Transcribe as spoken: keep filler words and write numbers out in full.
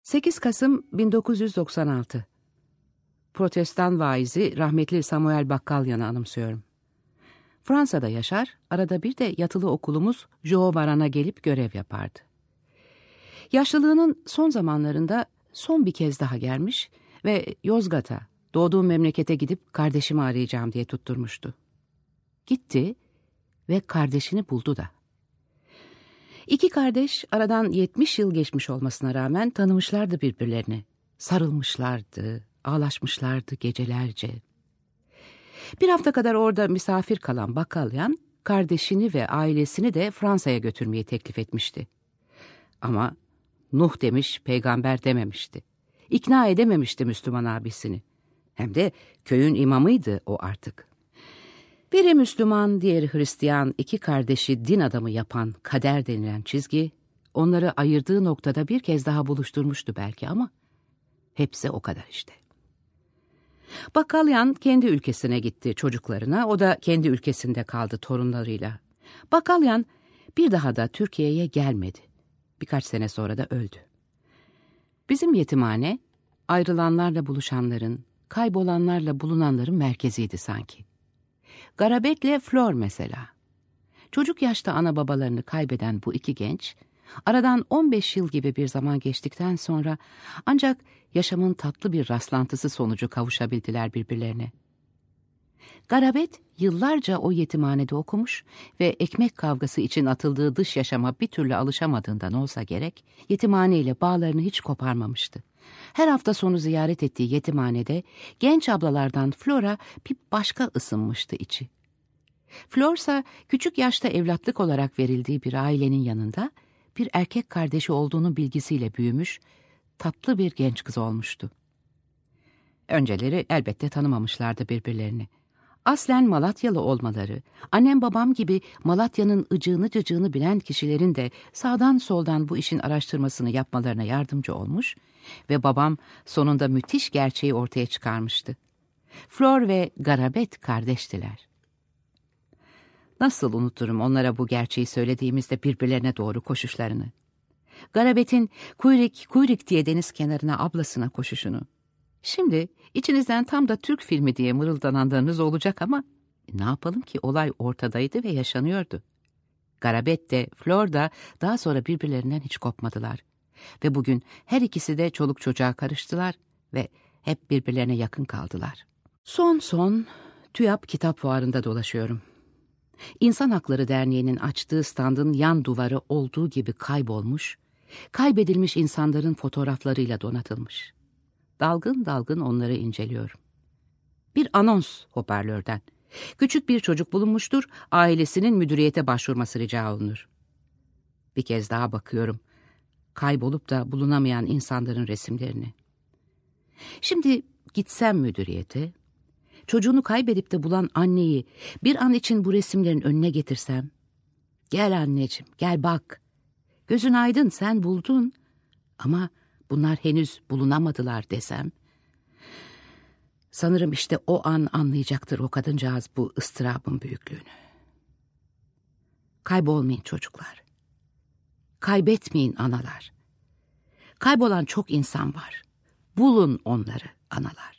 sekiz Kasım bin dokuz yüz doksan altı. Protestan vaizi rahmetli Samuel Bakkalyan'ı anımsıyorum. Fransa'da yaşar, arada bir de yatılı okulumuz Jehovaran'a gelip görev yapardı. Yaşlılığının son zamanlarında son bir kez daha gelmiş ve Yozgat'a, doğduğum memlekete gidip kardeşimi arayacağım diye tutturmuştu. Gitti ve kardeşini buldu da. İki kardeş aradan yetmiş yıl geçmiş olmasına rağmen tanımışlardı birbirlerini. Sarılmışlardı, ağlaşmışlardı gecelerce. Bir hafta kadar orada misafir kalan Bakkalyan, kardeşini ve ailesini de Fransa'ya götürmeyi teklif etmişti. Ama Nuh demiş, peygamber dememişti. İkna edememişti Müslüman abisini. Hem de köyün imamıydı o artık. Biri Müslüman, diğeri Hristiyan, iki kardeşi din adamı yapan kader denilen çizgi, onları ayırdığı noktada bir kez daha buluşturmuştu belki ama hepsi o kadar işte. Bakkalyan kendi ülkesine gitti çocuklarına, o da kendi ülkesinde kaldı torunlarıyla. Bakkalyan bir daha da Türkiye'ye gelmedi. Birkaç sene sonra da öldü. Bizim yetimhane, ayrılanlarla buluşanların, kaybolanlarla bulunanların merkeziydi sanki. Garabet'le Flor mesela. Çocuk yaşta ana babalarını kaybeden bu iki genç, aradan on beş yıl gibi bir zaman geçtikten sonra ancak yaşamın tatlı bir rastlantısı sonucu kavuşabildiler birbirlerine. Garabet yıllarca o yetimhanede okumuş ve ekmek kavgası için atıldığı dış yaşama bir türlü alışamadığından olsa gerek, yetimhane ile bağlarını hiç koparmamıştı. Her hafta sonu ziyaret ettiği yetimhanede genç ablalardan Flora bir başka ısınmıştı içi. Florsa küçük yaşta evlatlık olarak verildiği bir ailenin yanında bir erkek kardeşi olduğunun bilgisiyle büyümüş, tatlı bir genç kız olmuştu. Önceleri elbette tanımamışlardı birbirlerini. Aslen Malatyalı olmaları, annem babam gibi Malatya'nın ıcığını cıcığını bilen kişilerin de sağdan soldan bu işin araştırmasını yapmalarına yardımcı olmuş ve babam sonunda müthiş gerçeği ortaya çıkarmıştı. Flor ve Garabet kardeştiler. Nasıl unuturum onlara bu gerçeği söylediğimizde birbirlerine doğru koşuşlarını. Garabet'in kuyrik kuyrik diye deniz kenarına ablasına koşuşunu. Şimdi içinizden tam da Türk filmi diye mırıldananlarınız olacak ama ne yapalım ki olay ortadaydı ve yaşanıyordu. Garabet de Flor da daha sonra birbirlerinden hiç kopmadılar. Ve bugün her ikisi de çoluk çocuğa karıştılar ve hep birbirlerine yakın kaldılar. Son son TÜYAP kitap fuarında dolaşıyorum. İnsan Hakları Derneği'nin açtığı standın yan duvarı olduğu gibi kaybolmuş, kaybedilmiş insanların fotoğraflarıyla donatılmış. Dalgın dalgın onları inceliyorum. Bir anons hoparlörden. Küçük bir çocuk bulunmuştur, ailesinin müdüriyete başvurması rica olunur. Bir kez daha bakıyorum. Kaybolup da bulunamayan insanların resimlerini. Şimdi gitsem müdüriyete, çocuğunu kaybedip de bulan anneyi bir an için bu resimlerin önüne getirsem, gel anneciğim, gel bak, gözün aydın sen buldun ama bunlar henüz bulunamadılar desem, sanırım işte o an anlayacaktır o kadıncağız bu ıstırabın büyüklüğünü. Kaybolmayın çocuklar. Kaybetmeyin analar. Kaybolan çok insan var. Bulun onları analar.